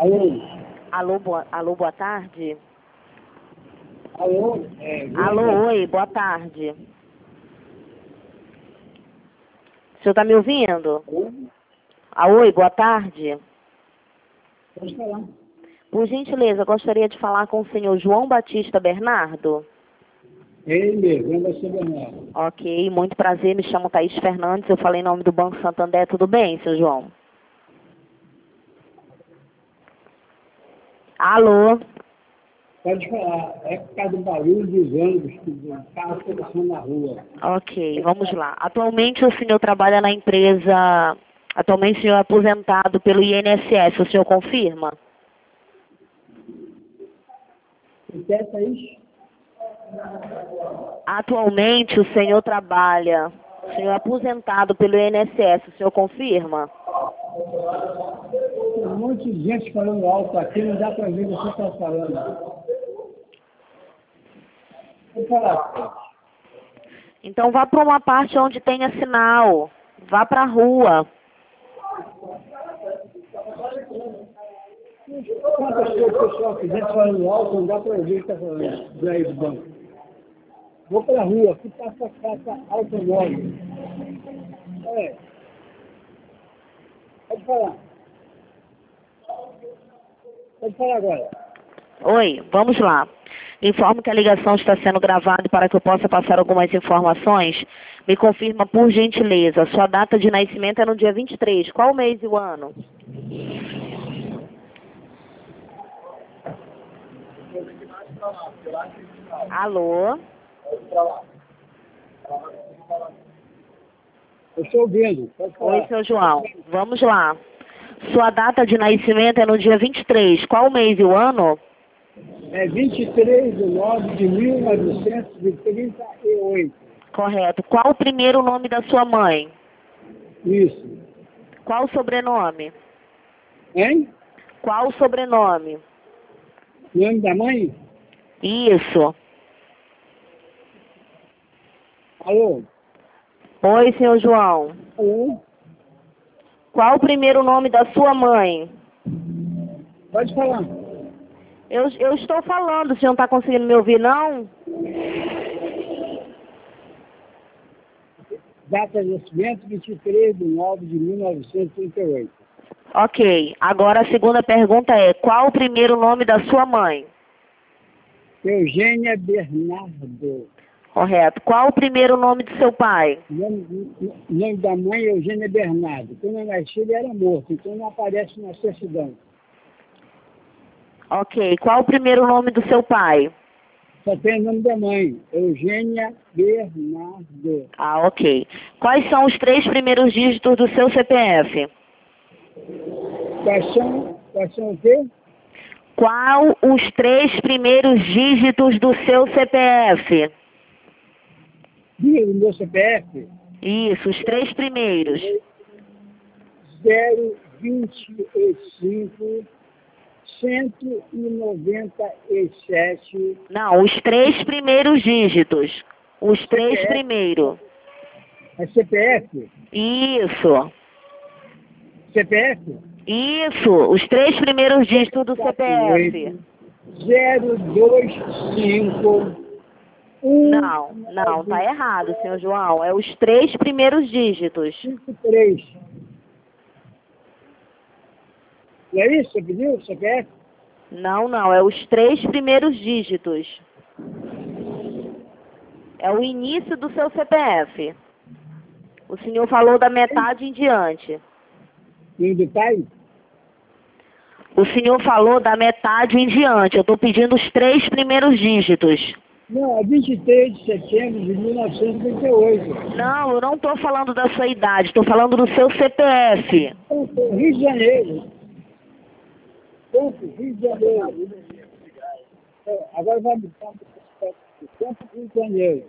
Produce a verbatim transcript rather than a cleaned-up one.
Alô? Alô, boa, alô, boa tarde. Alô? É, Alô, oi, boa tarde. O senhor está me ouvindo? Alô? Ah, oi, boa tarde. Pode falar. Por gentileza, gostaria de falar com o senhor João Batista Bernardo. Ele mesmo, não vai ser Bernardo. Ok, muito prazer, me chamo Thaís Fernandes, eu falei em nome do Banco Santander, tudo bem, seu João? Alô? Pode falar. É por causa do barulho dos ônibus, que o carro fica passando na rua. Ok, vamos lá. Atualmente o senhor trabalha na empresa, atualmente o senhor é aposentado pelo I N S S, o senhor confirma? Você é Thaís? Atualmente o senhor trabalha, o senhor é aposentado pelo I N S S, o senhor confirma? Tem um monte de gente falando alto aqui, não dá para ver o que você está falando. Vou falar. Então vá para uma parte onde tenha sinal, vá para a rua. Quantas coisas o pessoal quiser falando alto, não dá para ver o que está falando. Daí do banco. Vou para a rua, aqui passa a casa automóvel. É. Pode falar. Pode falar agora. Oi, vamos lá. Informo que a ligação está sendo gravada para que eu possa passar algumas informações. Me confirma, por gentileza, sua data de nascimento é no dia vinte e três. Qual o mês e o ano? Alô? Eu estou ouvindo. Pode falar. Oi, seu João. Vamos lá. Sua data de nascimento é no dia vinte e três. Qual o mês e o ano? É vinte e três de nove de mil novecentos e trinta e oito. Correto. Qual o primeiro nome da sua mãe? Isso. Qual o sobrenome? Hein? Qual o sobrenome? Nome da mãe? Isso. Alô? Oi, seu João. Alô? Qual o primeiro nome da sua mãe? Pode falar. Eu, eu estou falando, o senhor não está conseguindo me ouvir, não? Data de nascimento, vinte e três de nove de mil novecentos e trinta e oito. Ok. Agora a segunda pergunta é, qual o primeiro nome da sua mãe? Eugênia Bernardo. Correto. Qual o primeiro nome do seu pai? Nome, nome da mãe é Eugênia Bernardo. Quando eu nasci, ele era morto, então não aparece na certidão. Ok. Qual o primeiro nome do seu pai? Só tem o nome da mãe, Eugênia Bernardo. Ah, ok. Quais são os três primeiros dígitos do seu C P F? Quais são, quais são o quê? Qual os três primeiros dígitos do seu C P F? Dia do meu C P F, Isso, os três primeiros. zero vinte e cinco cento e noventa e sete. Não, os três primeiros dígitos. Os três C P F. primeiros. É C P F? Isso. C P F? Isso, os três primeiros dígitos do C P F. zero dois cinco um Não, não, tá errado, senhor João. É os três primeiros dígitos. cinco três. Não é isso? Você pediu C P F? Não, não, é os três primeiros dígitos. É o início do seu C P F. O senhor falou da metade em diante. Em detalhe? O senhor falou da metade em diante. Eu estou pedindo os três primeiros dígitos. Não, é vinte e três de setembro de mil novecentos e trinta e oito. Não, eu não estou falando da sua idade. Estou falando do seu C P F. Rio de Janeiro. Campo, Rio de Janeiro. É, agora vai me dar o Campo, Rio de Janeiro.